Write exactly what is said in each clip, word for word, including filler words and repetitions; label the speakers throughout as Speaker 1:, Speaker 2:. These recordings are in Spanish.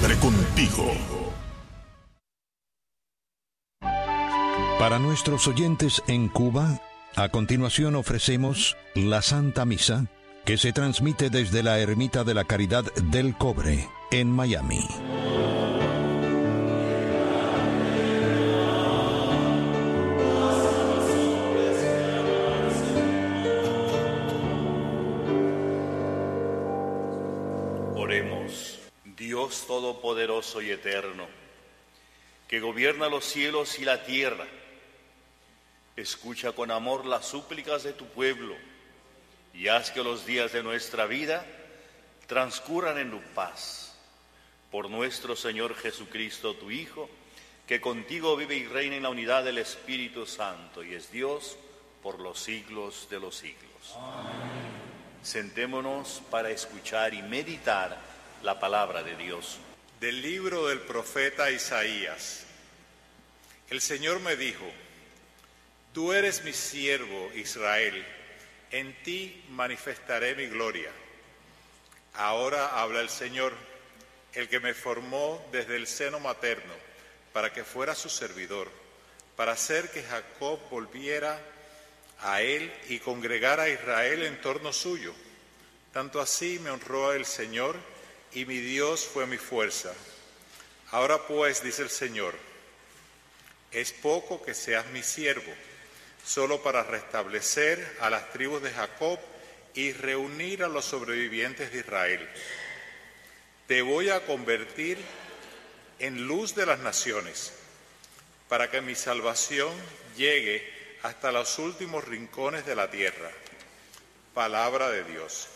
Speaker 1: Siempre contigo.
Speaker 2: Para nuestros oyentes en Cuba, a continuación ofrecemos la Santa Misa, que se transmite desde la Ermita de la Caridad del Cobre, en Miami.
Speaker 3: Oremos. Dios Todopoderoso y Eterno, que gobierna los cielos y la tierra, escucha con amor las súplicas de tu pueblo y haz que los días de nuestra vida transcurran en paz. Por nuestro Señor Jesucristo, tu Hijo, que contigo vive y reina en la unidad del Espíritu Santo y es Dios por los siglos de los siglos. Amén. Sentémonos para escuchar y meditar la palabra de Dios.
Speaker 4: Del libro del profeta Isaías. El Señor me dijo: Tú eres mi siervo, Israel, en ti manifestaré mi gloria. Ahora habla el Señor, el que me formó desde el seno materno, para que fuera su servidor, para hacer que Jacob volviera a él y congregara a Israel en torno suyo. Tanto así me honró el Señor, y mi Dios fue mi fuerza. Ahora pues, dice el Señor, es poco que seas mi siervo, solo para restablecer a las tribus de Jacob y reunir a los sobrevivientes de Israel. Te voy a convertir en luz de las naciones, para que mi salvación llegue hasta los últimos rincones de la tierra. Palabra de Dios.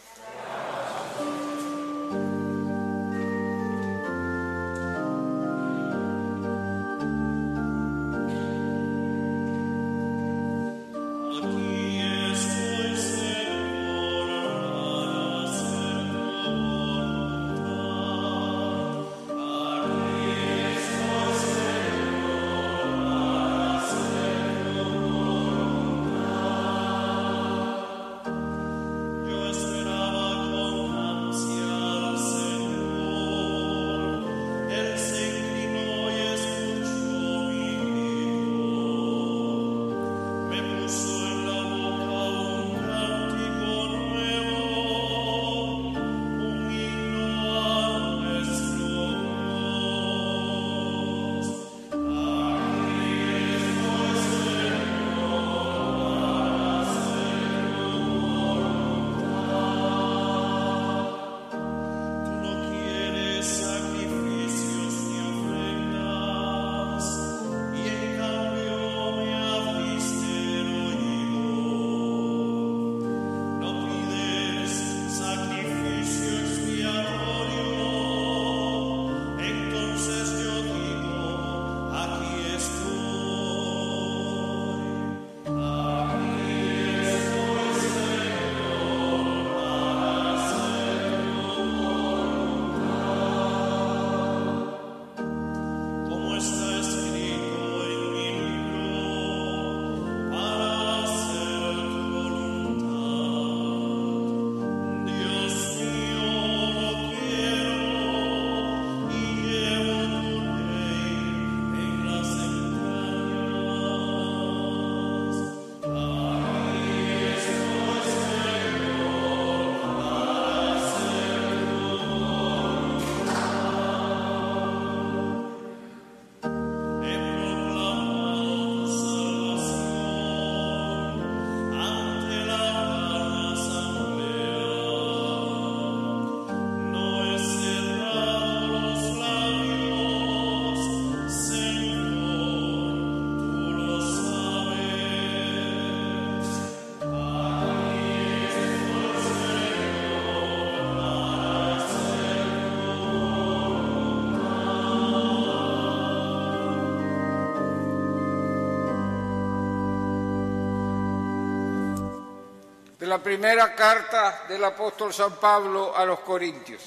Speaker 5: De la primera carta del apóstol San Pablo a los Corintios.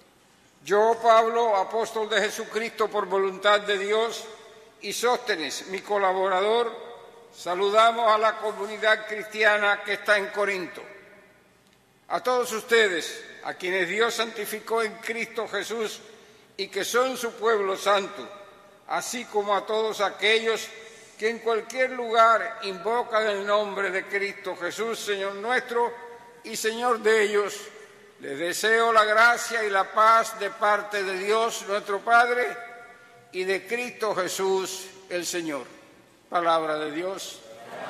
Speaker 5: Yo, Pablo, apóstol de Jesucristo por voluntad de Dios, y Sóstenes, mi colaborador, saludamos a la comunidad cristiana que está en Corinto. A todos ustedes, a quienes Dios santificó en Cristo Jesús y que son su pueblo santo, así como a todos aquellos que en cualquier lugar invocan el nombre de Cristo Jesús, Señor nuestro y Señor de ellos. Les deseo la gracia y la paz de parte de Dios nuestro Padre y de Cristo Jesús el Señor. Palabra de Dios.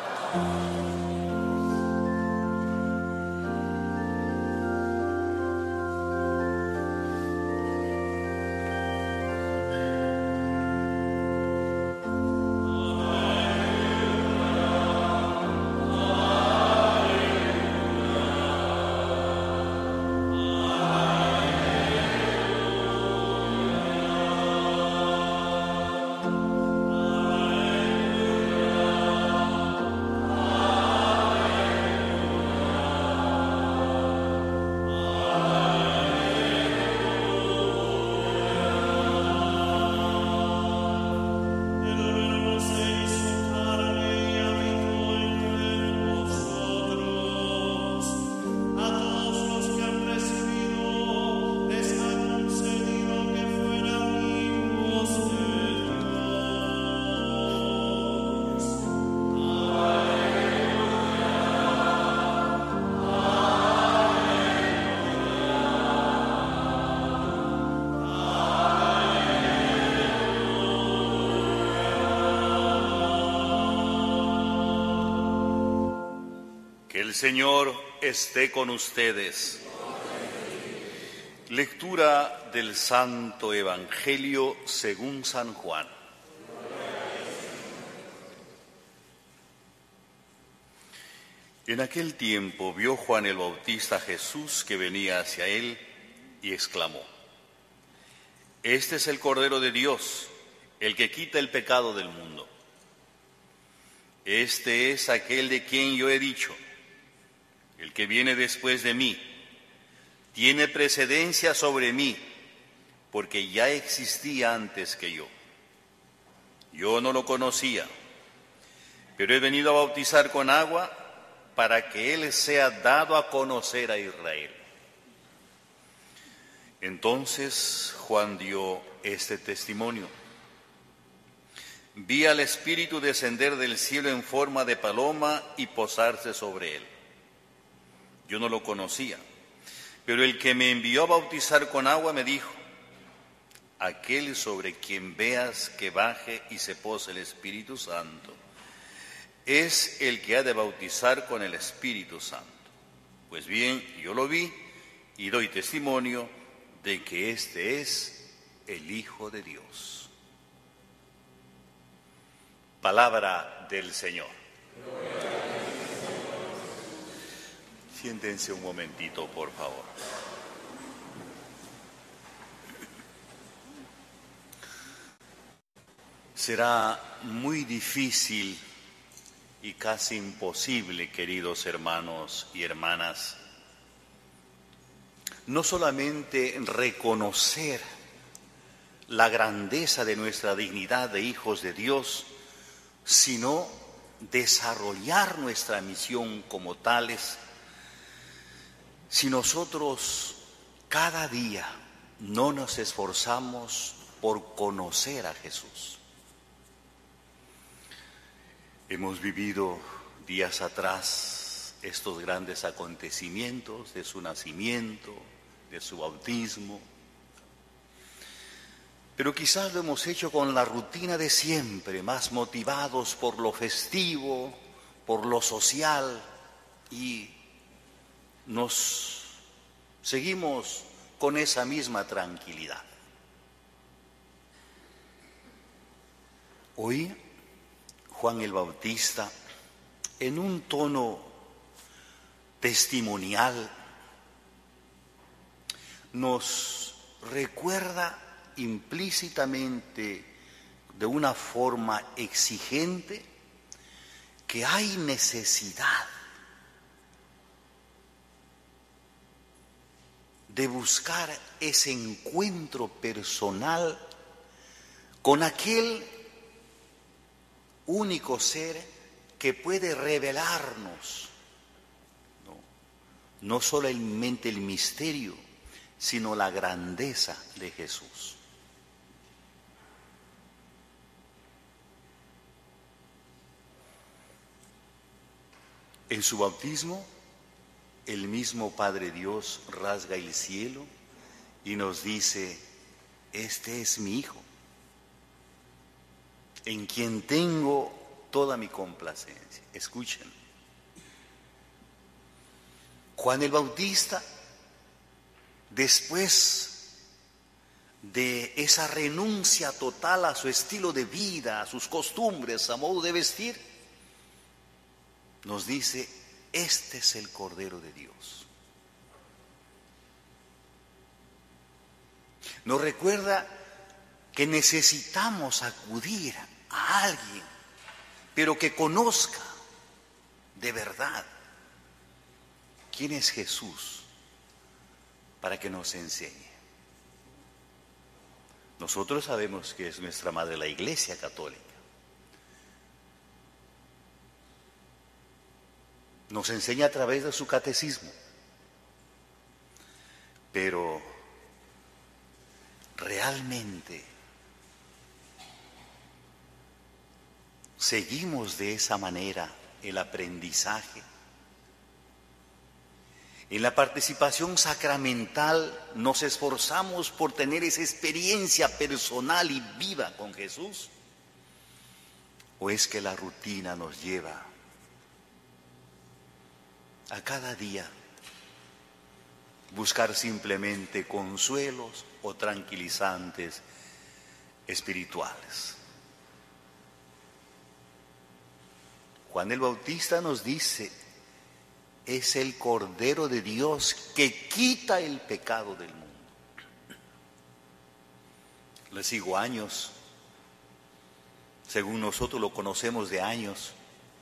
Speaker 3: El Señor esté con ustedes. Lectura del Santo Evangelio según San Juan. En aquel tiempo vio Juan el Bautista a Jesús que venía hacia él y exclamó: Este es el Cordero de Dios, el que quita el pecado del mundo. Este es aquel de quien yo he dicho: el que viene después de mí tiene precedencia sobre mí, porque ya existía antes que yo. Yo no lo conocía, pero he venido a bautizar con agua para que él sea dado a conocer a Israel. Entonces Juan dio este testimonio: Vi al Espíritu descender del cielo en forma de paloma y posarse sobre él. Yo no lo conocía, pero el que me envió a bautizar con agua me dijo: aquel sobre quien veas que baje y se pose el Espíritu Santo, es el que ha de bautizar con el Espíritu Santo. Pues bien, yo lo vi y doy testimonio de que este es el Hijo de Dios. Palabra del Señor. Siéntense un momentito, por favor. Será muy difícil y casi imposible, queridos hermanos y hermanas, no solamente reconocer la grandeza de nuestra dignidad de hijos de Dios, sino desarrollar nuestra misión como tales, si nosotros cada día no nos esforzamos por conocer a Jesús. Hemos vivido días atrás estos grandes acontecimientos de su nacimiento, de su bautismo, pero quizás lo hemos hecho con la rutina de siempre, más motivados por lo festivo, por lo social, y nos seguimos con esa misma tranquilidad. Hoy, Juan el Bautista, en un tono testimonial, nos recuerda implícitamente, de una forma exigente, que hay necesidad de buscar ese encuentro personal con aquel único ser que puede revelarnos no, no solamente el misterio, sino la grandeza de Jesús. En su bautismo, el mismo Padre Dios rasga el cielo y nos dice: este es mi Hijo, en quien tengo toda mi complacencia. Escuchen. Juan el Bautista, después de esa renuncia total a su estilo de vida, a sus costumbres, a modo de vestir, nos dice: este es el Cordero de Dios. Nos recuerda que necesitamos acudir a alguien, pero que conozca de verdad quién es Jesús, para que nos enseñe. Nosotros sabemos que es nuestra madre la Iglesia Católica. Nos enseña a través de su catecismo. Pero realmente seguimos de esa manera el aprendizaje. En la participación sacramental nos esforzamos por tener esa experiencia personal y viva con Jesús. ¿O es que la rutina nos lleva a cada día buscar simplemente consuelos o tranquilizantes espirituales? Juan el Bautista nos dice: es el Cordero de Dios que quita el pecado del mundo. Le sigo años, según nosotros lo conocemos de años.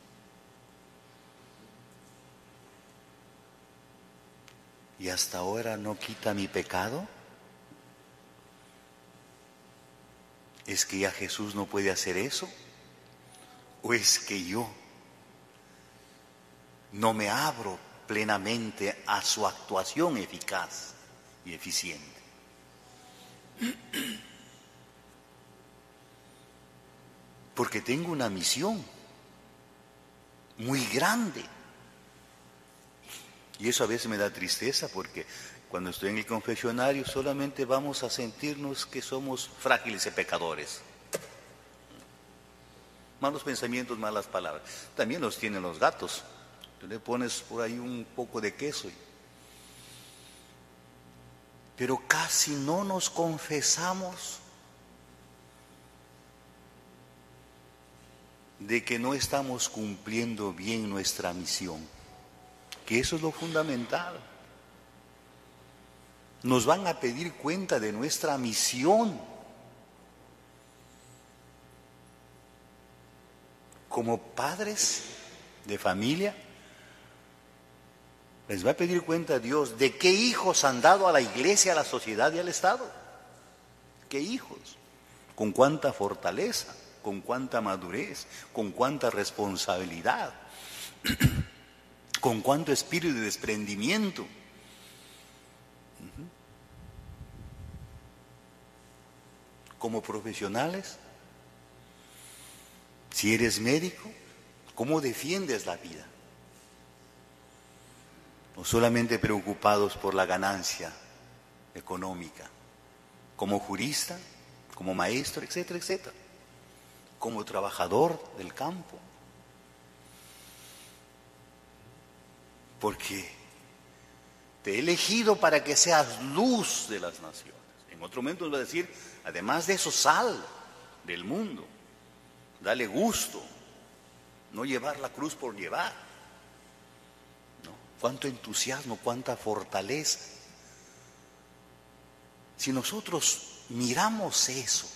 Speaker 3: ¿Y hasta ahora no quita mi pecado? ¿Es que ya Jesús no puede hacer eso? ¿O es que yo no me abro plenamente a su actuación eficaz y eficiente? Porque tengo una misión muy grande. Y eso a veces me da tristeza, porque cuando estoy en el confesionario solamente vamos a sentirnos que somos frágiles y pecadores. Malos pensamientos, malas palabras. También los tienen los gatos. Tú le pones por ahí un poco de queso. Pero casi no nos confesamos de que no estamos cumpliendo bien nuestra misión. Que eso es lo fundamental. Nos van a pedir cuenta de nuestra misión como padres de familia. Les va a pedir cuenta a Dios de qué hijos han dado a la iglesia, a la sociedad y al Estado. ¿Qué hijos? ¿Con cuánta fortaleza? ¿Con cuánta madurez? ¿Con cuánta responsabilidad? ¿Con cuánto espíritu de desprendimiento? Como profesionales, si eres médico, ¿cómo defiendes la vida? No solamente preocupados por la ganancia económica, como jurista, como maestro, etcétera, etcétera, como trabajador del campo. Porque te he elegido para que seas luz de las naciones. En otro momento nos va a decir, además de eso, sal del mundo, dale gusto, no llevar la cruz por llevar. ¿No? Cuánto entusiasmo, cuánta fortaleza. Si nosotros miramos eso,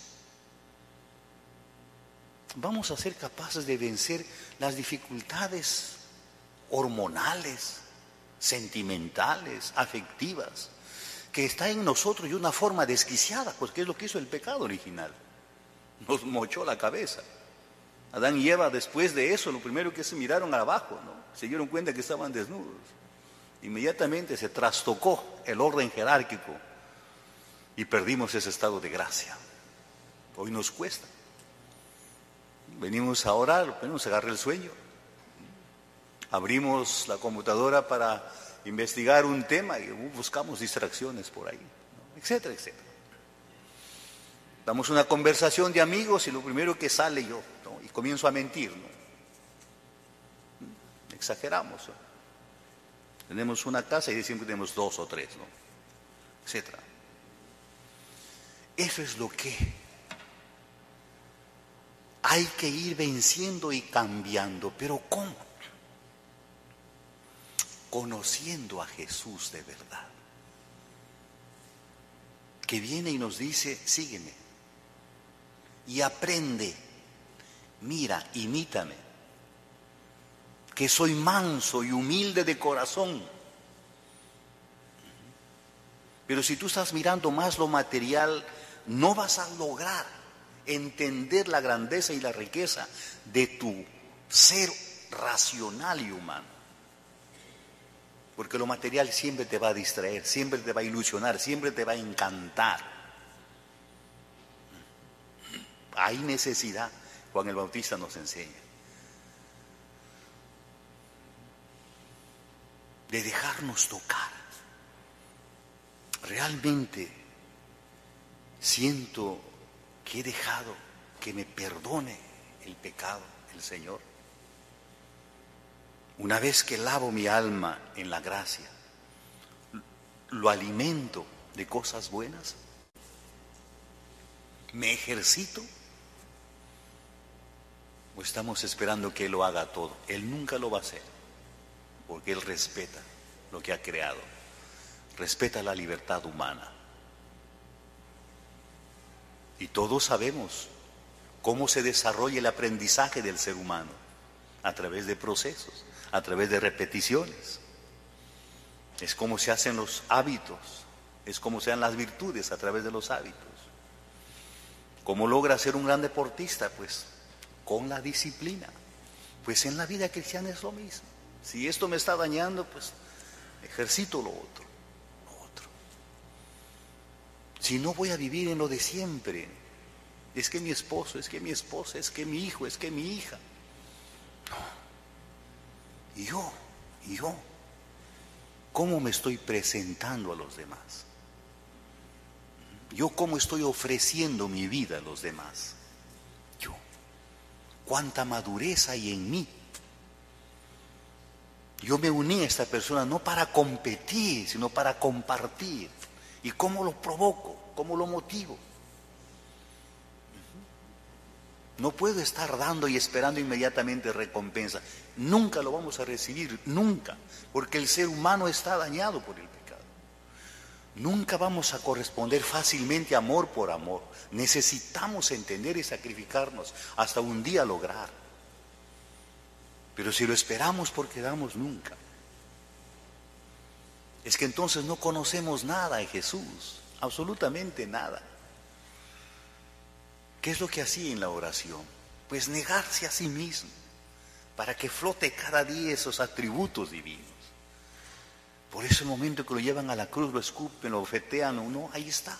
Speaker 3: vamos a ser capaces de vencer las dificultades hormonales, sentimentales, afectivas, que está en nosotros de una forma desquiciada, pues ¿qué es lo que hizo el pecado original? Nos mochó la cabeza. Adán y Eva, después de eso, lo primero que se miraron abajo, ¿no? Se dieron cuenta que estaban desnudos. Inmediatamente se trastocó el orden jerárquico y perdimos ese estado de gracia. Hoy nos cuesta. Venimos a orar, venimos a agarrar el sueño. abrimos la computadora para investigar un tema y buscamos distracciones por ahí, ¿no? Etcétera, etcétera. Damos una conversación de amigos y lo primero que sale yo, ¿no? Y comienzo a mentir, ¿no? Exageramos, ¿no? Tenemos una casa y decimos que tenemos dos o tres, ¿no? Etcétera. Eso es lo que hay que ir venciendo y cambiando. ¿Pero cómo? Conociendo a Jesús de verdad, que viene y nos dice: sígueme y aprende, mira, imítame, que soy manso y humilde de corazón. Pero si tú estás mirando más lo material, no vas a lograr entender la grandeza y la riqueza de tu ser racional y humano. Porque lo material siempre te va a distraer, siempre te va a ilusionar, siempre te va a encantar. Hay necesidad, Juan el Bautista nos enseña, de dejarnos tocar. Realmente siento que he dejado que me perdone el pecado el Señor. Una vez que lavo mi alma en la gracia, lo alimento de cosas buenas, me ejercito, o estamos esperando que Él lo haga todo. Él nunca lo va a hacer, porque Él respeta lo que ha creado, respeta la libertad humana. Y todos sabemos cómo se desarrolla el aprendizaje del ser humano, a través de procesos, a través de repeticiones. Es como se hacen los hábitos, es como se dan las virtudes a través de los hábitos. ¿Cómo logra ser un gran deportista? Pues con la disciplina. Pues en la vida cristiana es lo mismo. Si esto me está dañando, pues ejercito lo otro, lo otro. Si no, voy a vivir en lo de siempre. Es que mi esposo, es que mi esposa, es que mi hijo, es que mi hija. No. Y yo, y yo, ¿cómo me estoy presentando a los demás? Yo, ¿cómo estoy ofreciendo mi vida a los demás? Yo, ¿cuánta madurez hay en mí? Yo me uní a esta persona no para competir, sino para compartir. ¿Y cómo lo provoco? ¿Cómo lo motivo? No puedo estar dando y esperando inmediatamente recompensa. Nunca lo vamos a recibir, nunca, porque el ser humano está dañado por el pecado. Nunca vamos a corresponder fácilmente amor por amor. Necesitamos entender y sacrificarnos hasta un día lograr. Pero si lo esperamos porque damos, nunca. Es que entonces no conocemos nada de Jesús, absolutamente nada. ¿Qué es lo que hacía en la oración? Pues negarse a sí mismo, para que flote cada día esos atributos divinos. Por eso el momento que lo llevan a la cruz, lo escupen, lo bofetean, o no, ahí está.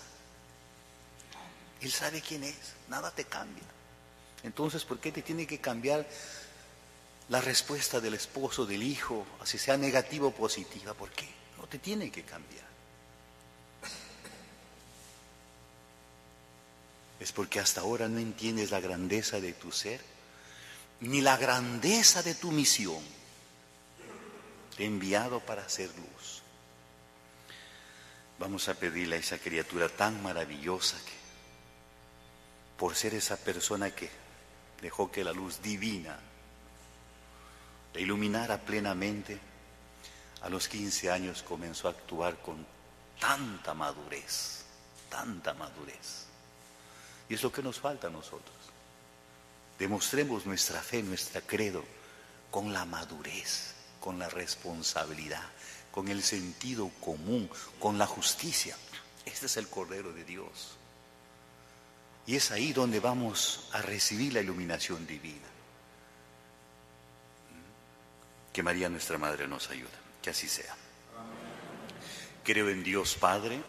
Speaker 3: Él sabe quién es, nada te cambia. Entonces, ¿por qué te tiene que cambiar la respuesta del esposo, del hijo, así sea negativa o positiva? ¿Por qué? No te tiene que cambiar. Es porque hasta ahora no entiendes la grandeza de tu ser, ni la grandeza de tu misión. Te he enviado para hacer luz. Vamos a pedirle a esa criatura tan maravillosa que, por ser esa persona que dejó que la luz divina la iluminara plenamente, a los quince años comenzó a actuar con tanta madurez, tanta madurez. Y es lo que nos falta a nosotros. Demostremos nuestra fe, nuestra credo, con la madurez, con la responsabilidad, con el sentido común, con la justicia. Este es el Cordero de Dios. Y es ahí donde vamos a recibir la iluminación divina. Que María nuestra Madre nos ayude, que así sea. Creo en Dios Padre,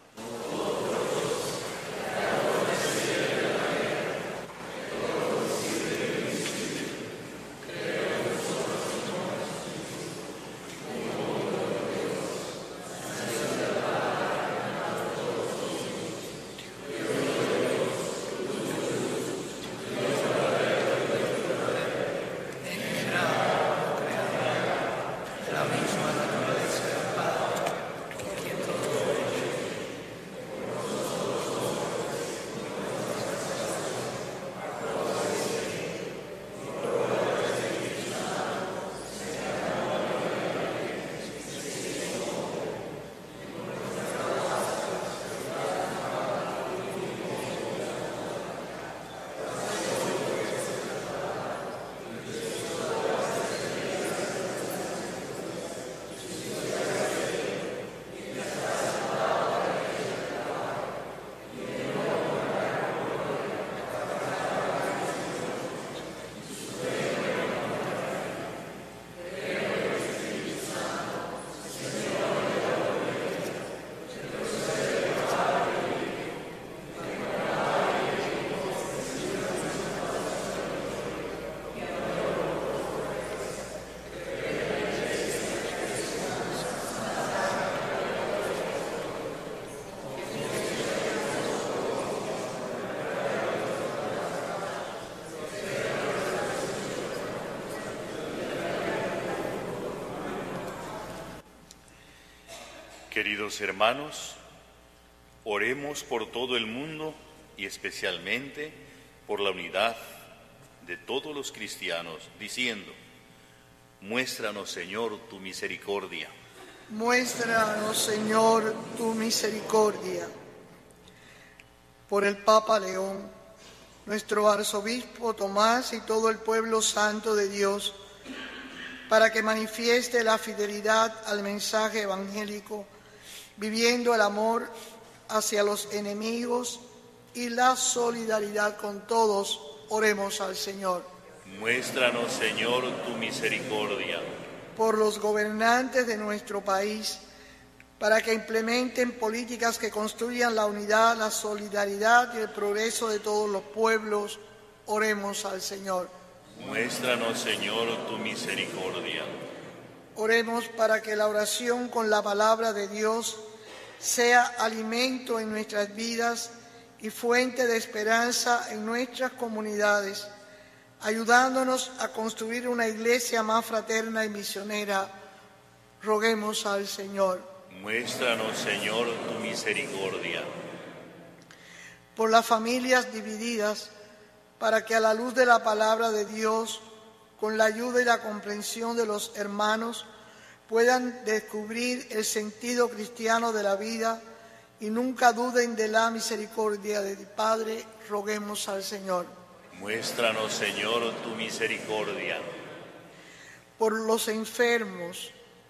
Speaker 3: Queridos hermanos, oremos por todo el mundo y especialmente por la unidad de todos los cristianos, diciendo: muéstranos, Señor, tu misericordia.
Speaker 1: Muéstranos, Señor, tu misericordia. Por el Papa León, nuestro arzobispo Tomás y todo el pueblo santo de Dios, para que manifieste la fidelidad al mensaje evangélico, viviendo el amor hacia los enemigos y la solidaridad con todos, oremos al Señor.
Speaker 3: Muéstranos, Señor, tu misericordia.
Speaker 1: Por los gobernantes de nuestro país, para que implementen políticas que construyan la unidad, la solidaridad y el progreso de todos los pueblos, oremos al Señor.
Speaker 3: Muéstranos, Señor, tu misericordia.
Speaker 1: Oremos para que la oración con la palabra de Dios sea alimento en nuestras vidas y fuente de esperanza en nuestras comunidades, ayudándonos a construir una iglesia más fraterna y misionera. Roguemos al Señor.
Speaker 3: Muéstranos, Señor, tu misericordia.
Speaker 1: Por las familias divididas, para que a la luz de la palabra de Dios, con la ayuda y la comprensión de los hermanos, puedan descubrir el sentido cristiano de la vida y nunca duden de la misericordia del Padre, roguemos al Señor.
Speaker 3: Muéstranos, Señor, tu misericordia.
Speaker 1: Por los enfermos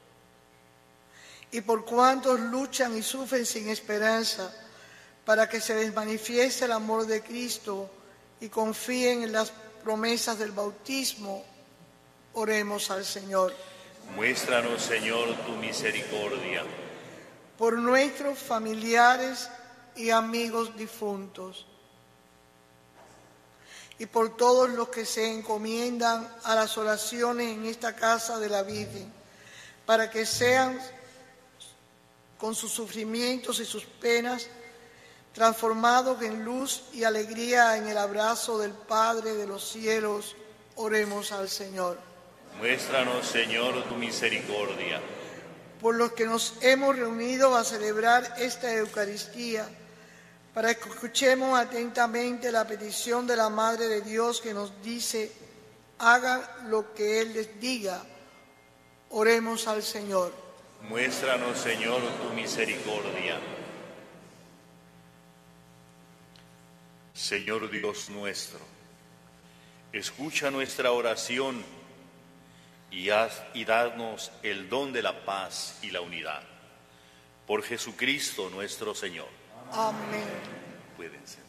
Speaker 1: y por cuantos luchan y sufren sin esperanza, para que se les manifieste el amor de Cristo y confíen en las promesas del bautismo, oremos al Señor.
Speaker 3: Muéstranos, Señor, tu misericordia.
Speaker 1: Por nuestros familiares y amigos difuntos, y por todos los que se encomiendan a las oraciones en esta casa de la Virgen, para que sean, con sus sufrimientos y sus penas, transformados en luz y alegría en el abrazo del Padre de los cielos, oremos al Señor.
Speaker 3: Muéstranos, Señor, tu misericordia.
Speaker 1: Por los que nos hemos reunido a celebrar esta Eucaristía, para que escuchemos atentamente la petición de la Madre de Dios que nos dice: hagan lo que Él les diga, oremos al Señor.
Speaker 3: Muéstranos, Señor, tu misericordia. Señor Dios nuestro, escucha nuestra oración y haz y danos el don de la paz y la unidad. Por Jesucristo nuestro Señor.
Speaker 1: Amén.
Speaker 3: Pueden sentarse.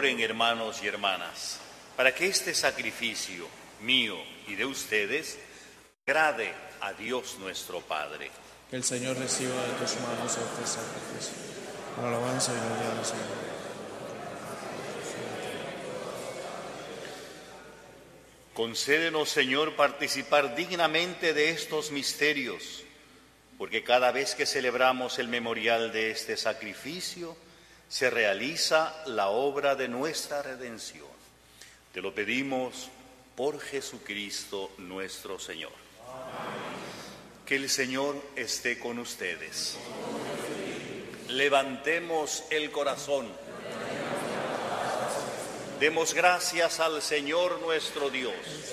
Speaker 3: Oren, hermanos y hermanas, para que este sacrificio mío y de ustedes agrade a Dios nuestro Padre.
Speaker 6: Que el Señor reciba de tus manos este sacrificio, para alabanza y gloria del Señor.
Speaker 3: Concédenos, Señor, participar dignamente de estos misterios, porque cada vez que celebramos el memorial de este sacrificio, se realiza la obra de nuestra redención. Te lo pedimos por Jesucristo nuestro Señor. Amén. Que el Señor esté con ustedes. Levantemos el corazón. Demos gracias al Señor nuestro Dios.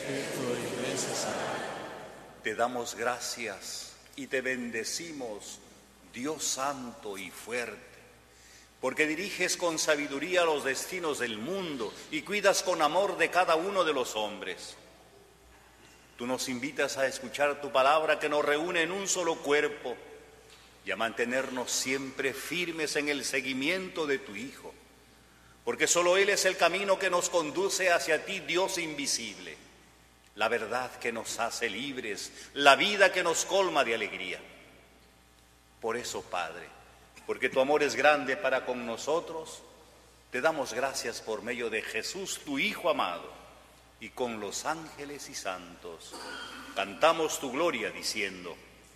Speaker 3: Te damos gracias y te bendecimos, Dios santo y fuerte, porque diriges con sabiduría los destinos del mundo y cuidas con amor de cada uno de los hombres. Tú nos invitas a escuchar tu palabra que nos reúne en un solo cuerpo y a mantenernos siempre firmes en el seguimiento de tu Hijo, porque solo Él es el camino que nos conduce hacia ti, Dios invisible, la verdad que nos hace libres, la vida que nos colma de alegría. Por eso, Padre, porque tu amor es grande para con nosotros, te damos gracias por medio de Jesús, tu Hijo amado, y con los ángeles y santos cantamos tu gloria diciendo: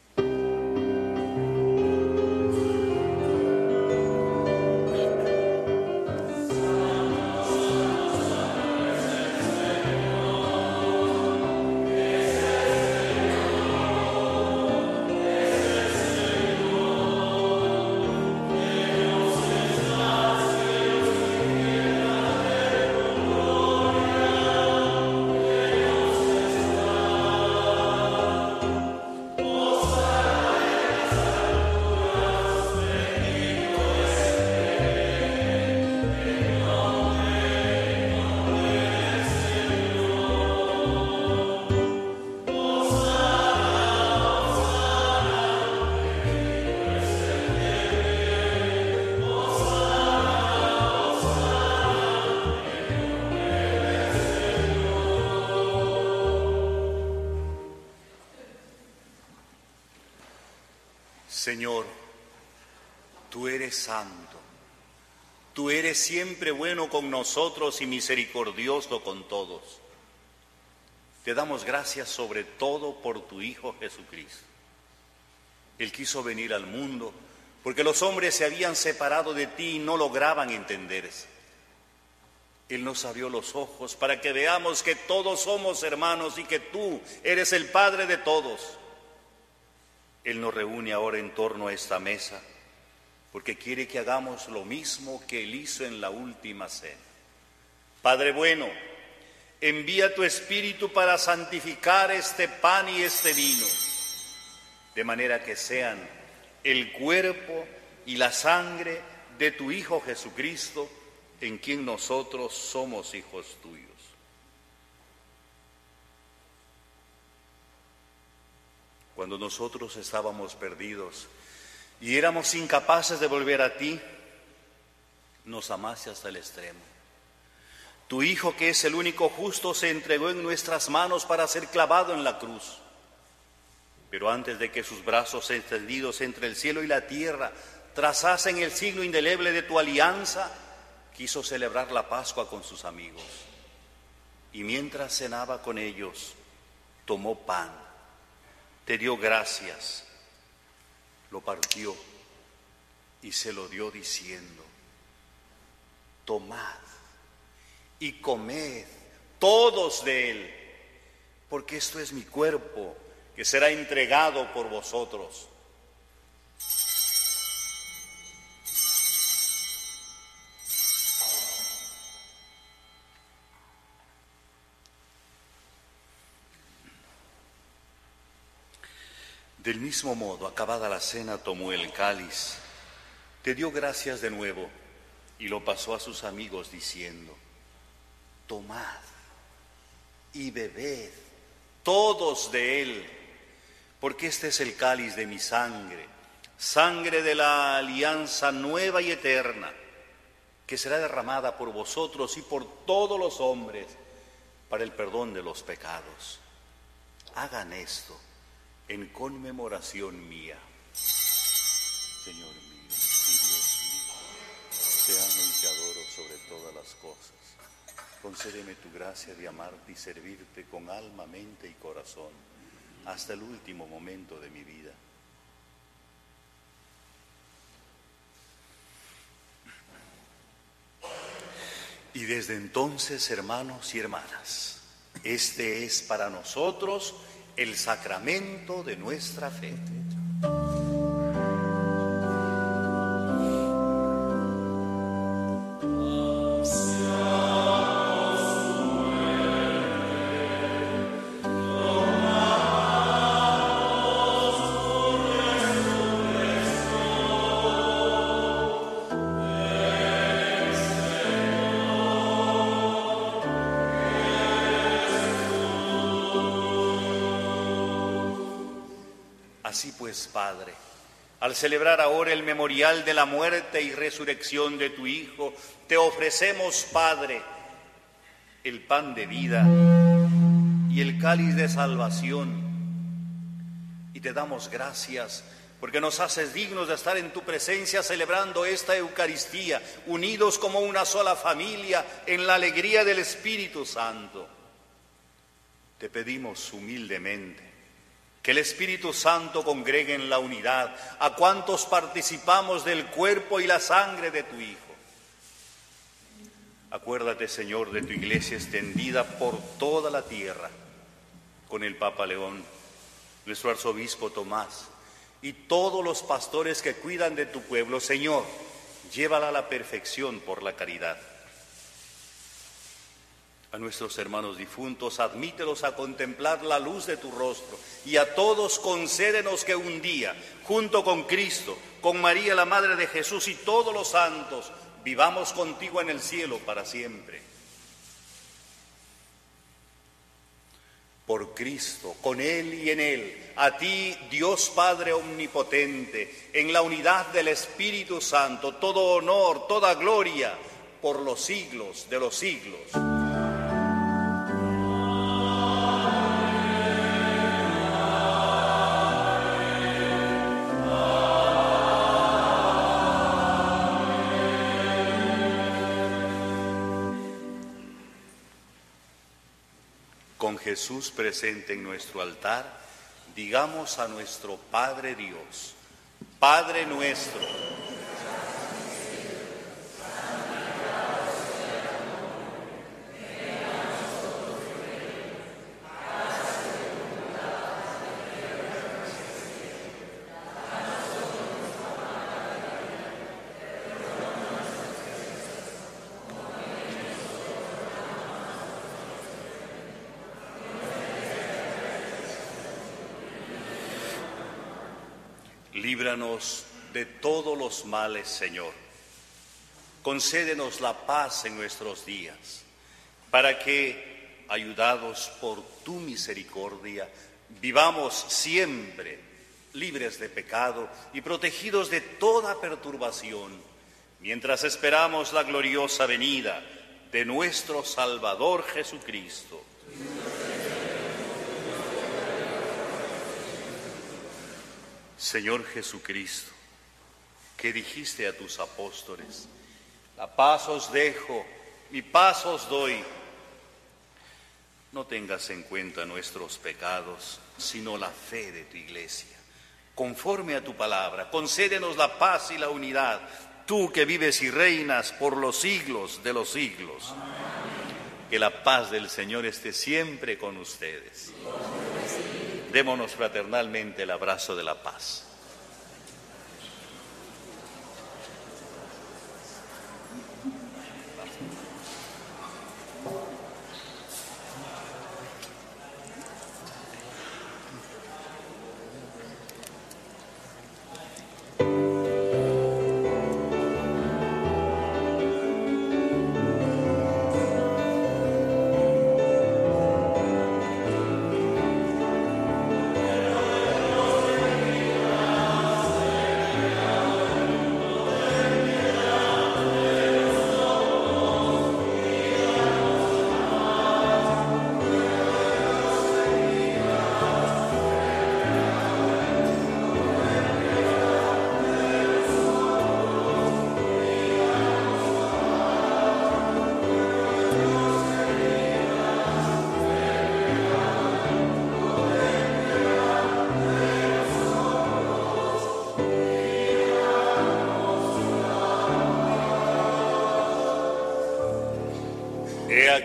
Speaker 3: Señor, tú eres santo, tú eres siempre bueno con nosotros y misericordioso con todos. Te damos gracias sobre todo por tu Hijo Jesucristo. Él quiso venir al mundo porque los hombres se habían separado de ti y no lograban entenderse. Él nos abrió los ojos para que veamos que todos somos hermanos y que tú eres el Padre de todos. Él nos reúne ahora en torno a esta mesa porque quiere que hagamos lo mismo que Él hizo en la última cena. Padre bueno, envía tu Espíritu para santificar este pan y este vino, de manera que sean el cuerpo y la sangre de tu Hijo Jesucristo, en quien nosotros somos hijos tuyos. Cuando nosotros estábamos perdidos y éramos incapaces de volver a ti, nos amaste hasta el extremo. Tu Hijo, que es el único justo, se entregó en nuestras manos para ser clavado en la cruz. Pero antes de que sus brazos extendidos entre el cielo y la tierra trazasen el signo indeleble de tu alianza, quiso celebrar la Pascua con sus amigos. Y mientras cenaba con ellos, tomó pan, te dio gracias, lo partió y se lo dio diciendo: tomad y comed todos de él, porque esto es mi cuerpo que será entregado por vosotros. Del mismo modo, acabada la cena, tomó el cáliz, te dio gracias de nuevo y lo pasó a sus amigos diciendo: tomad y bebed todos de él, porque este es el cáliz de mi sangre, sangre de la alianza nueva y eterna, que será derramada por vosotros y por todos los hombres para el perdón de los pecados. Hagan esto en conmemoración mía. Señor mío y Dios mío, te amo y te adoro sobre todas las cosas. Concédeme tu gracia de amarte y servirte con alma, mente y corazón hasta el último momento de mi vida. Y desde entonces, hermanos y hermanas, este es para nosotros el sacramento de nuestra fe. Así pues, Padre, al celebrar ahora el memorial de la muerte y resurrección de tu Hijo, te ofrecemos, Padre, el pan de vida y el cáliz de salvación. Y te damos gracias porque nos haces dignos de estar en tu presencia celebrando esta Eucaristía, unidos como una sola familia en la alegría del Espíritu Santo. Te pedimos humildemente que el Espíritu Santo congregue en la unidad a cuantos participamos del cuerpo y la sangre de tu Hijo. Acuérdate, Señor, de tu iglesia extendida por toda la tierra, con el Papa León, nuestro arzobispo Tomás y todos los pastores que cuidan de tu pueblo. Señor, llévala a la perfección por la caridad. A nuestros hermanos difuntos, admítelos a contemplar la luz de tu rostro, y a todos concédenos que un día, junto con Cristo, con María la Madre de Jesús y todos los santos, vivamos contigo en el cielo para siempre. Por Cristo, con Él y en Él, a ti, Dios Padre omnipotente, en la unidad del Espíritu Santo, todo honor, toda gloria, por los siglos de los siglos. Con Jesús presente en nuestro altar, digamos a nuestro Padre Dios: Padre nuestro, líbranos de todos los males, Señor. Concédenos la paz en nuestros días, para que, ayudados por tu misericordia, vivamos siempre libres de pecado y protegidos de toda perturbación, mientras esperamos la gloriosa venida de nuestro Salvador Jesucristo. Señor Jesucristo, que dijiste a tus apóstoles: la paz os dejo, mi paz os doy. No tengas en cuenta nuestros pecados, sino la fe de tu iglesia. Conforme a tu palabra, concédenos la paz y la unidad, tú que vives y reinas por los siglos de los siglos. Amén. Que la paz del Señor esté siempre con ustedes. Démonos fraternalmente el abrazo de la paz.
Speaker 7: Alleluia.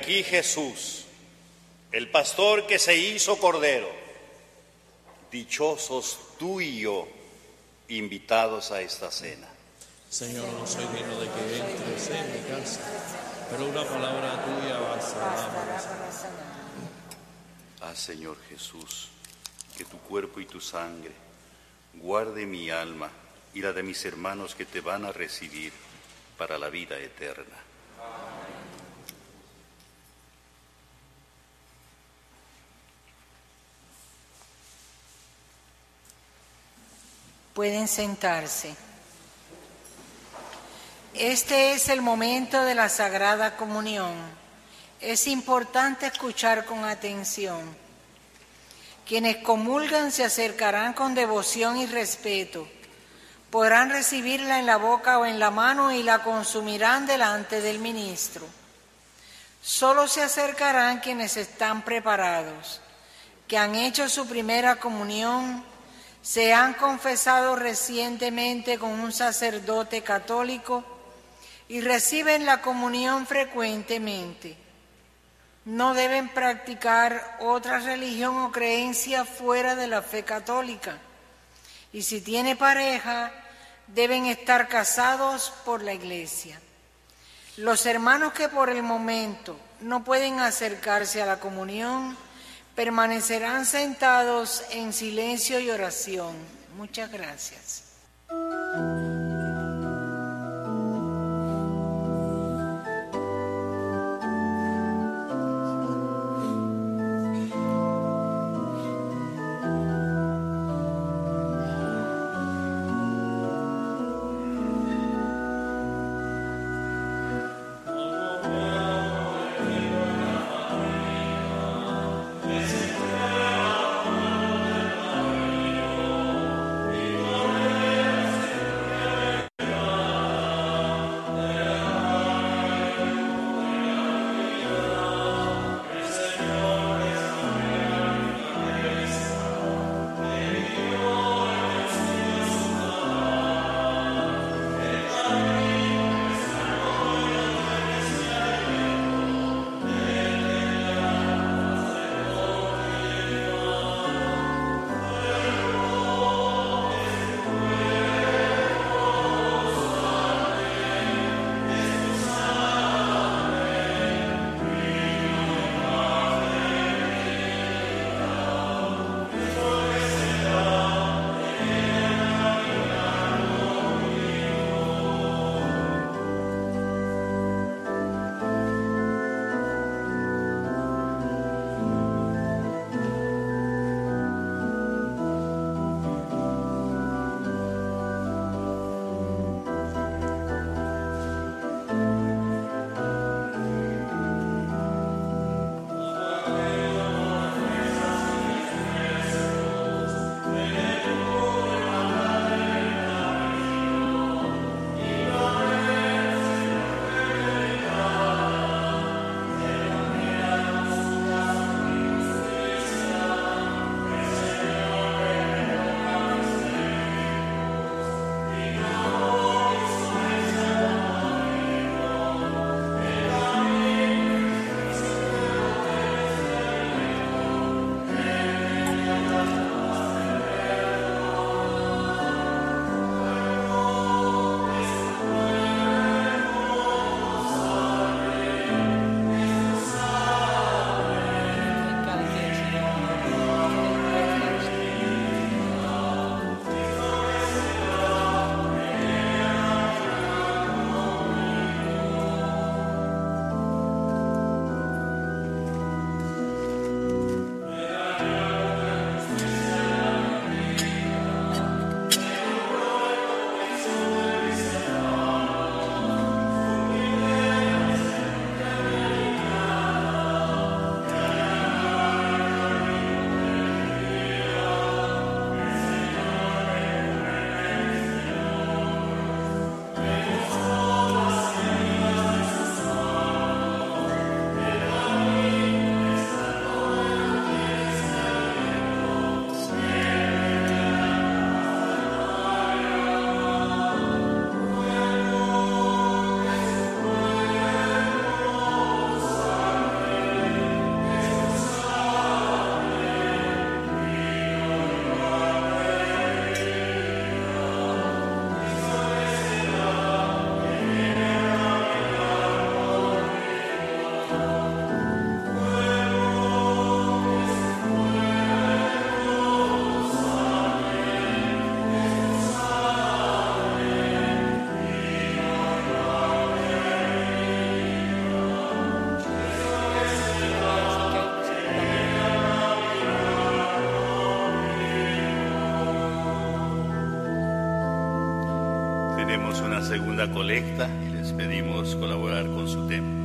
Speaker 3: aquí Jesús, el pastor que se hizo cordero. Dichosos tú y yo, invitados a esta cena.
Speaker 6: Señor, no soy digno de que entres en mi casa, pero una palabra tuya bastará.
Speaker 3: Ah, Señor Jesús, que tu cuerpo y tu sangre guarde mi alma y la de mis hermanos que te van a recibir para la vida eterna.
Speaker 7: Pueden sentarse. Este es el momento de la Sagrada Comunión. Es importante escuchar con atención. Quienes comulgan se acercarán con devoción y respeto. Podrán recibirla en la boca o en la mano y la consumirán delante del ministro. Solo se acercarán quienes están preparados, que han hecho su primera comunión, se han confesado recientemente con un sacerdote católico y reciben la comunión frecuentemente. No deben practicar otra religión o creencia fuera de la fe católica. Y si tiene pareja, deben estar casados por la Iglesia. Los hermanos que por el momento no pueden acercarse a la comunión, permanecerán sentados en silencio y oración. Muchas gracias.
Speaker 3: Tenemos una segunda colecta y les pedimos colaborar con su templo.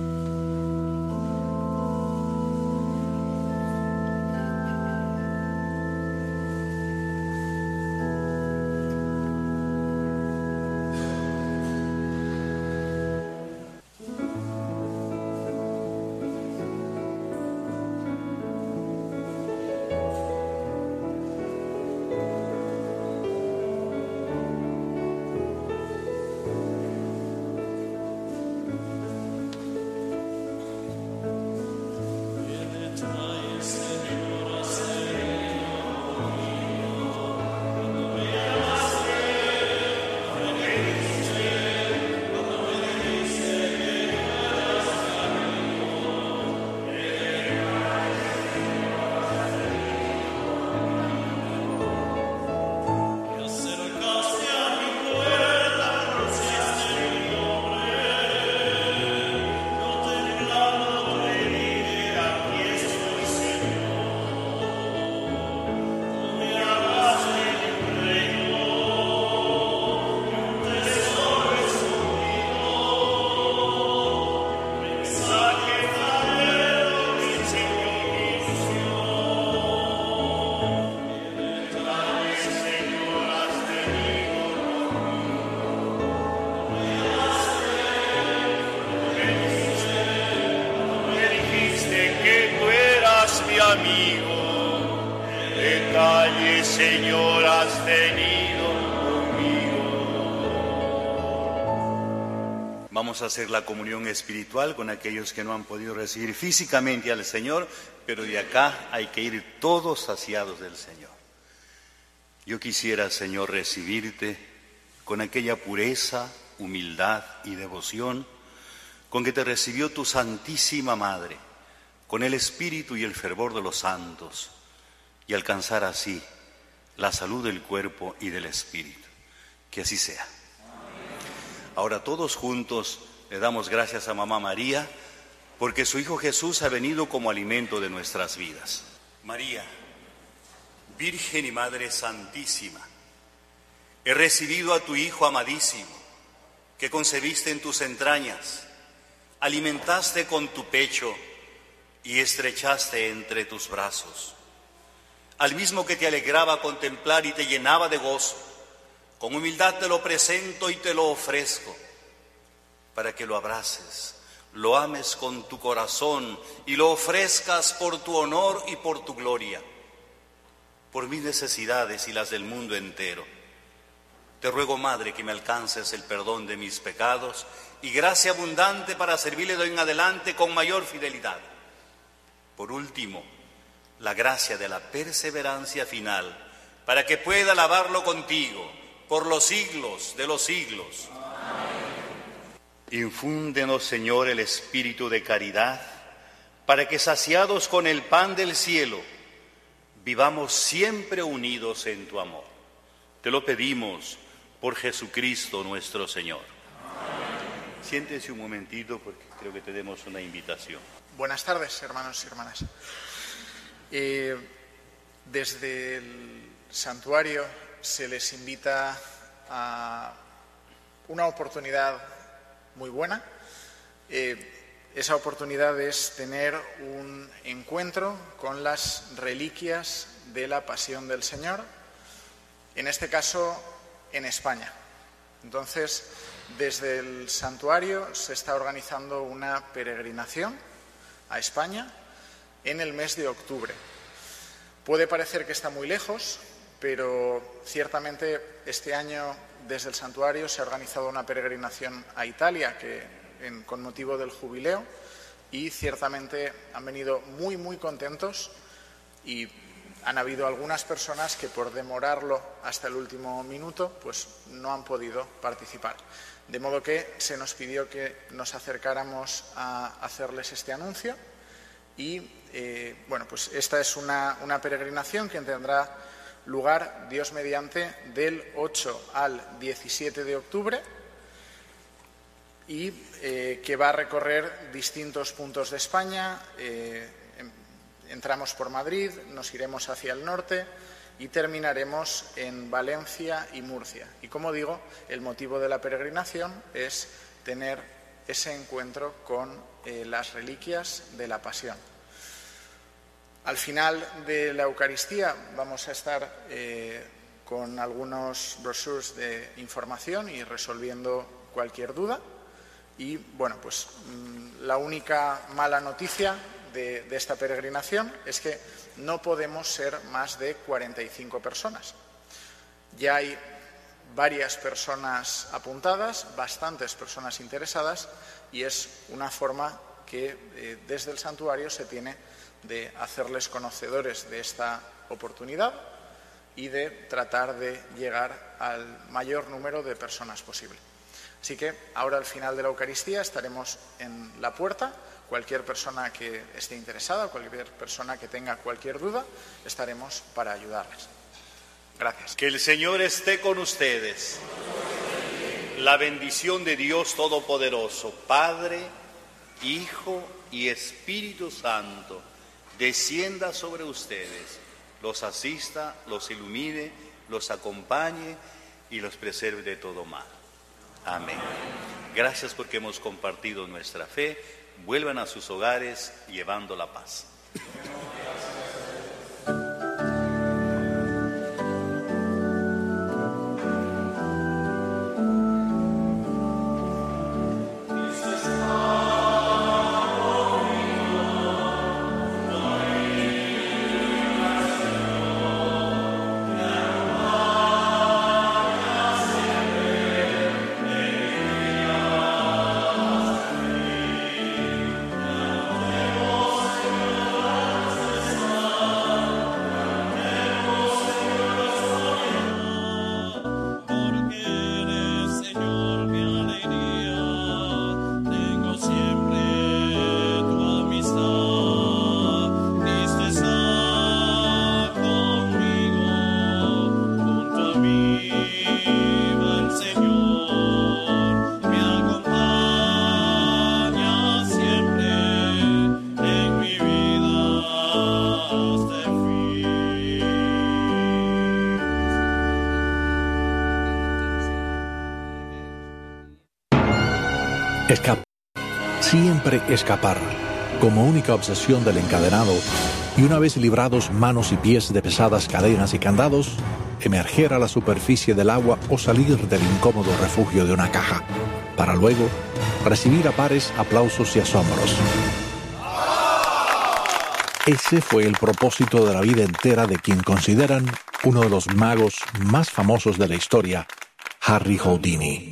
Speaker 8: Amigo, detalle, Señor, has tenido conmigo.
Speaker 3: Vamos a hacer la comunión espiritual con aquellos que no han podido recibir físicamente al Señor, pero de acá hay que ir todos saciados del Señor. Yo quisiera, Señor, recibirte con aquella pureza, humildad y devoción con que te recibió tu Santísima Madre, con el espíritu y el fervor de los santos, y alcanzar así la salud del cuerpo y del espíritu. Que así sea. Ahora todos juntos le damos gracias a Mamá María, porque su Hijo Jesús ha venido como alimento de nuestras vidas. María, Virgen y Madre Santísima, he recibido a tu Hijo amadísimo, que concebiste en tus entrañas, alimentaste con tu pecho y estrechaste entre tus brazos. Al mismo que te alegraba contemplar y te llenaba de gozo, con humildad te lo presento y te lo ofrezco, para que lo abraces, lo ames con tu corazón y lo ofrezcas por tu honor y por tu gloria, por mis necesidades y las del mundo entero. Te ruego, Madre, que me alcances el perdón de mis pecados y gracia abundante para servirle de hoy en adelante con mayor fidelidad. Por último, la gracia de la perseverancia final, para que pueda alabarlo contigo por los siglos de los siglos. Amén. Infúndenos, Señor, el espíritu de caridad, para que saciados con el pan del cielo, vivamos siempre unidos en tu amor. Te lo pedimos por Jesucristo nuestro Señor. Amén. Siéntese un momentito porque creo que tenemos una invitación.
Speaker 9: Buenas tardes, hermanos y hermanas. Eh, desde el santuario se les invita a una oportunidad muy buena. Eh, esa oportunidad es tener un encuentro con las reliquias de la Pasión del Señor, en este caso en España. Entonces, desde el santuario se está organizando una peregrinación a España en el mes de octubre. Puede parecer que está muy lejos, pero ciertamente este año desde el santuario se ha organizado una peregrinación a Italia que, en, con motivo del jubileo, y ciertamente han venido muy muy contentos y han habido algunas personas que por demorarlo hasta el último minuto pues no han podido participar. De modo que se nos pidió que nos acercáramos a hacerles este anuncio y, eh, bueno, pues esta es una, una peregrinación que tendrá lugar, Dios mediante, del ocho al diecisiete de octubre y eh, que va a recorrer distintos puntos de España. Eh, entramos por Madrid, nos iremos hacia el norte, y terminaremos en Valencia y Murcia. Y como digo, el motivo de la peregrinación es tener ese encuentro con eh, las reliquias de la Pasión. Al final de la Eucaristía vamos a estar eh, con algunos brochures de información y resolviendo cualquier duda. Y bueno, pues la única mala noticia de, de esta peregrinación es que no podemos ser más de cuarenta y cinco personas. Ya hay varias personas apuntadas, bastantes personas interesadas, y es una forma que eh, desde el santuario se tiene de hacerles conocedores de esta oportunidad y de tratar de llegar al mayor número de personas posible. Así que ahora al final de la Eucaristía estaremos en la puerta. Cualquier persona que esté interesada, cualquier persona que tenga cualquier duda, estaremos para ayudarles. Gracias.
Speaker 3: Que el Señor esté con ustedes. La bendición de Dios Todopoderoso, Padre, Hijo y Espíritu Santo, descienda sobre ustedes, los asista, los ilumine, los acompañe y los preserve de todo mal. Amén. Gracias porque hemos compartido nuestra fe. Vuelvan a sus hogares llevando la paz.
Speaker 10: Escapar. Siempre escapar, como única obsesión del encadenado, y una vez librados manos y pies de pesadas cadenas y candados, emerger a la superficie del agua o salir del incómodo refugio de una caja, para luego recibir a pares aplausos y asombros. Ese fue el propósito de la vida entera de quien consideran uno de los magos más famosos de la historia, Harry Houdini.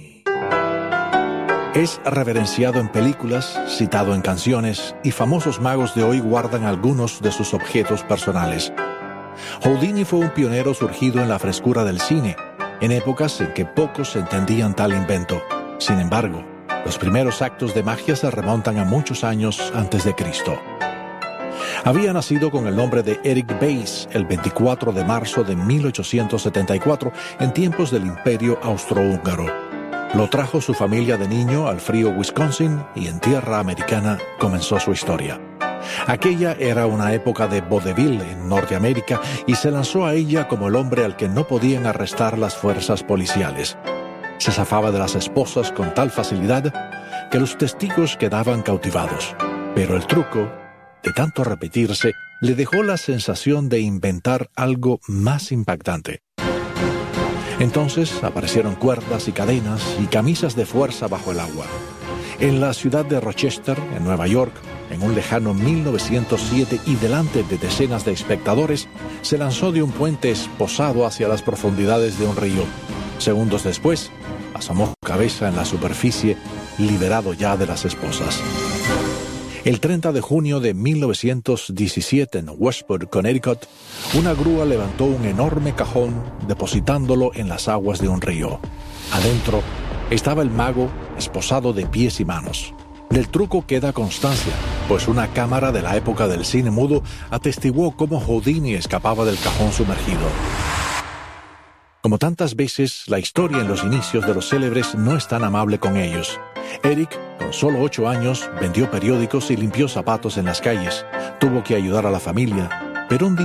Speaker 10: Es reverenciado en películas, citado en canciones, y famosos magos de hoy guardan algunos de sus objetos personales. Houdini fue un pionero surgido en la frescura del cine, en épocas en que pocos entendían tal invento. Sin embargo, los primeros actos de magia se remontan a muchos años antes de Cristo. Había nacido con el nombre de Eric Bayes el veinticuatro de marzo de mil ochocientos setenta y cuatro, en tiempos del Imperio Austrohúngaro. Lo trajo su familia de niño al frío Wisconsin y en tierra americana comenzó su historia. Aquella era una época de vodevil en Norteamérica y se lanzó a ella como el hombre al que no podían arrestar las fuerzas policiales. Se zafaba de las esposas con tal facilidad que los testigos quedaban cautivados. Pero el truco, de tanto repetirse, le dejó la sensación de inventar algo más impactante. Entonces aparecieron cuerdas y cadenas y camisas de fuerza bajo el agua. En la ciudad de Rochester, en Nueva York, en un lejano mil novecientos siete y delante de decenas de espectadores, se lanzó de un puente esposado hacia las profundidades de un río. Segundos después, asomó su cabeza en la superficie, liberado ya de las esposas. El treinta de junio de mil novecientos diecisiete en Westport, Connecticut, una grúa levantó un enorme cajón depositándolo en las aguas de un río. Adentro estaba el mago esposado de pies y manos. Del truco queda constancia, pues una cámara de la época del cine mudo atestiguó cómo Houdini escapaba del cajón sumergido. Como tantas veces, la historia en los inicios de los célebres no es tan amable con ellos. Eric, con solo ocho años, vendió periódicos y limpió zapatos en las calles. Tuvo que ayudar a la familia, pero un día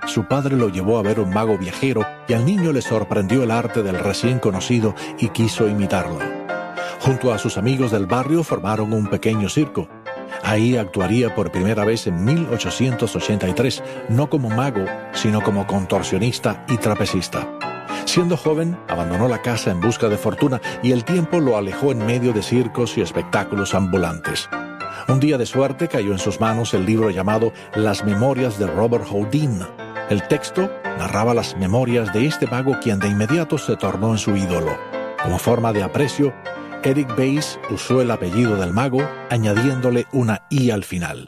Speaker 10: su padre lo llevó a ver un mago viajero y al niño le sorprendió el arte del recién conocido y quiso imitarlo. Junto a sus amigos del barrio formaron un pequeño circo. Ahí actuaría por primera vez en mil ochocientos ochenta y tres, no como mago, sino como contorsionista y trapecista. Siendo joven, abandonó la casa en busca de fortuna y el tiempo lo alejó en medio de circos y espectáculos ambulantes. Un día de suerte cayó en sus manos el libro llamado Las Memorias de Robert Houdin. El texto narraba las memorias de este mago quien de inmediato se tornó en su ídolo. Como forma de aprecio, Eric Bayes usó el apellido del mago, añadiéndole una I al final.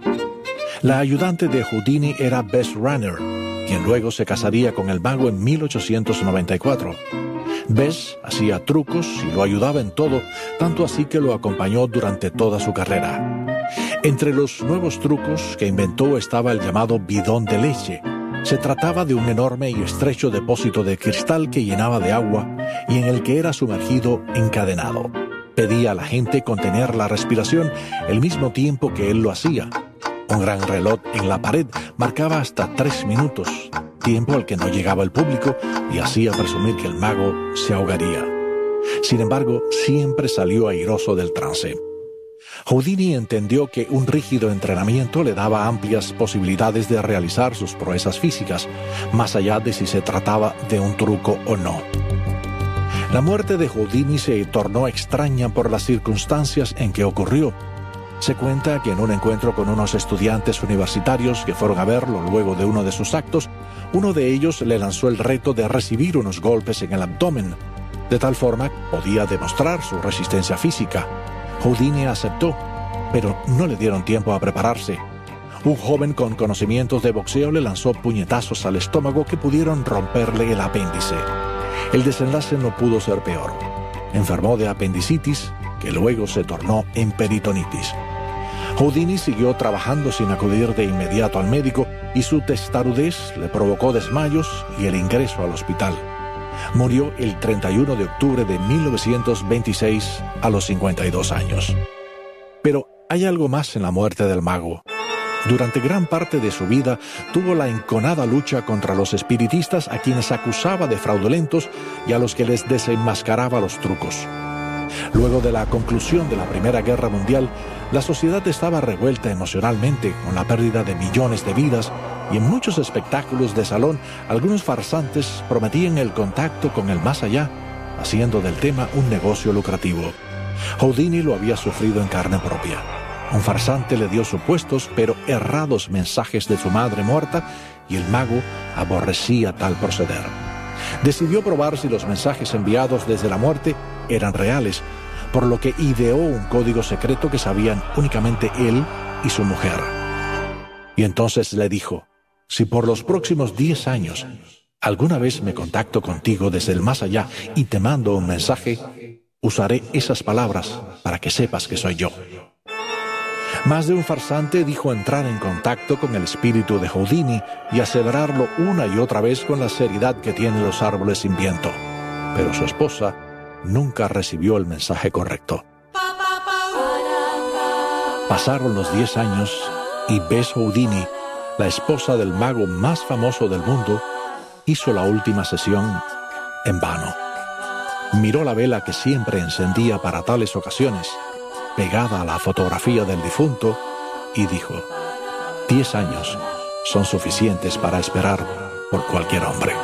Speaker 10: La ayudante de Houdini era Bess Runner, quien luego se casaría con el mago en mil ochocientos noventa y cuatro. Bess hacía trucos y lo ayudaba en todo, tanto así que lo acompañó durante toda su carrera. Entre los nuevos trucos que inventó estaba el llamado bidón de leche. Se trataba de un enorme y estrecho depósito de cristal que llenaba de agua y en el que era sumergido encadenado. Pedía a la gente contener la respiración el mismo tiempo que él lo hacía. Un gran reloj en la pared marcaba hasta tres minutos, tiempo al que no llegaba el público y hacía presumir que el mago se ahogaría. Sin embargo, siempre salió airoso del trance. Houdini entendió que un rígido entrenamiento le daba amplias posibilidades de realizar sus proezas físicas, más allá de si se trataba de un truco o no. La muerte de Houdini se tornó extraña por las circunstancias en que ocurrió. Se cuenta que en un encuentro con unos estudiantes universitarios que fueron a verlo luego de uno de sus actos, uno de ellos le lanzó el reto de recibir unos golpes en el abdomen. De tal forma podía demostrar su resistencia física. Houdini aceptó, pero no le dieron tiempo a prepararse. Un joven con conocimientos de boxeo le lanzó puñetazos al estómago que pudieron romperle el apéndice. El desenlace no pudo ser peor. Enfermó de apendicitis, que luego se tornó en peritonitis. Houdini siguió trabajando sin acudir de inmediato al médico y su testarudez le provocó desmayos y el ingreso al hospital. Murió el treinta y uno de octubre de mil novecientos veintiséis a los cincuenta y dos años. Pero hay algo más en la muerte del mago. Durante gran parte de su vida tuvo la enconada lucha contra los espiritistas a quienes acusaba de fraudulentos y a los que les desenmascaraba los trucos. Luego de la conclusión de la Primera Guerra Mundial, la sociedad estaba revuelta emocionalmente con la pérdida de millones de vidas y en muchos espectáculos de salón algunos farsantes prometían el contacto con el más allá, haciendo del tema un negocio lucrativo. Houdini lo había sufrido en carne propia. Un farsante le dio supuestos pero errados mensajes de su madre muerta y el mago aborrecía tal proceder. Decidió probar si los mensajes enviados desde la muerte eran reales, por lo que ideó un código secreto que sabían únicamente él y su mujer. Y entonces le dijo: si por los próximos diez años alguna vez me contacto contigo desde el más allá y te mando un mensaje, usaré esas palabras para que sepas que soy yo. Más de un farsante dijo entrar en contacto con el espíritu de Houdini y aseverarlo una y otra vez con la seriedad que tienen los árboles sin viento. Pero su esposa nunca recibió el mensaje correcto. Pasaron los diez años y Bess Houdini, la esposa del mago más famoso del mundo, hizo la última sesión en vano. Miró la vela que siempre encendía para tales ocasiones, pegada a la fotografía del difunto, y dijo: diez años son suficientes para esperar por cualquier hombre.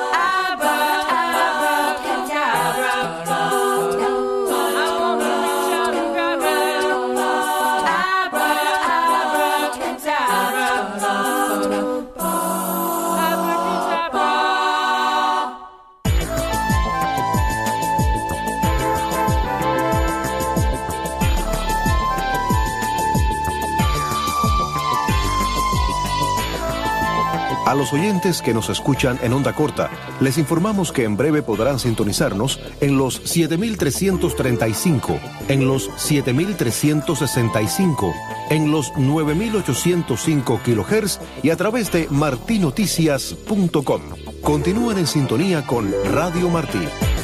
Speaker 11: A los oyentes que nos escuchan en onda corta, les informamos que en breve podrán sintonizarnos en los siete mil trescientos treinta y cinco, en los siete mil trescientos sesenta y cinco, en los nueve mil ochocientos cinco kilohertz y a través de martinoticias punto com. Continúen en sintonía con Radio Martí.